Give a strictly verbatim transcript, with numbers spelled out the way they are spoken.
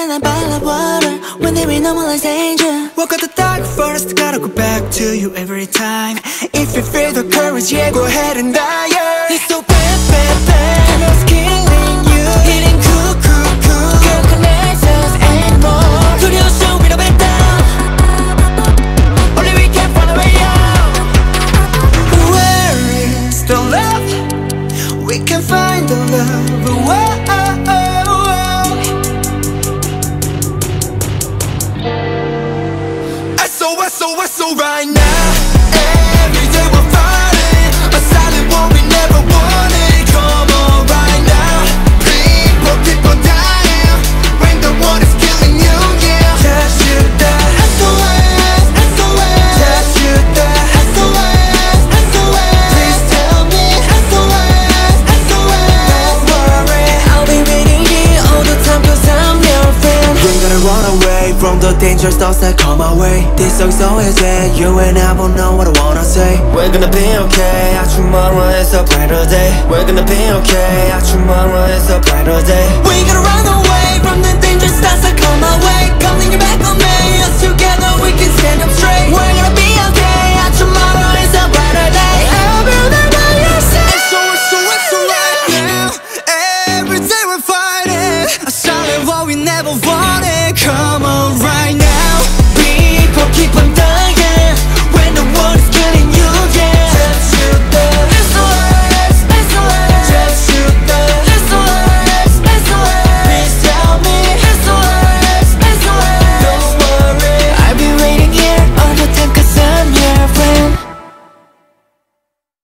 like bottled water when they be normal as danger. Walk out the dark forest, gotta go back to you every time. If you feel the courage, yeah, go ahead and die. Yeah. It's so bad, bad, bad, and it's killing you. Hitting cool, cool, cool. Can't connect us anymore. 두려워서 we don't back down. Only we can find a way out. Where is the love? We can find the love. Whoa. So, so right now, every day we're fighting a silent war we never wanted. Come on right now, people, people dying when the one is killing you, yeah. Just shoot that S O S, S O S. Just shoot that S O S, S O S. Please tell me S O S, S O S. Don't worry, I'll be waiting here all the time 'cause I'm your friend. We're gonna run away from the dangerous thoughts that come our way. This song's so easy, you and I both know what I wanna say. We're gonna be okay, tomorrow is a brighter day. We're gonna be okay, tomorrow is a brighter day. We're gonna run away from the dangerous thoughts that come our way. Come lean your back on me, us together we can stand up straight. We're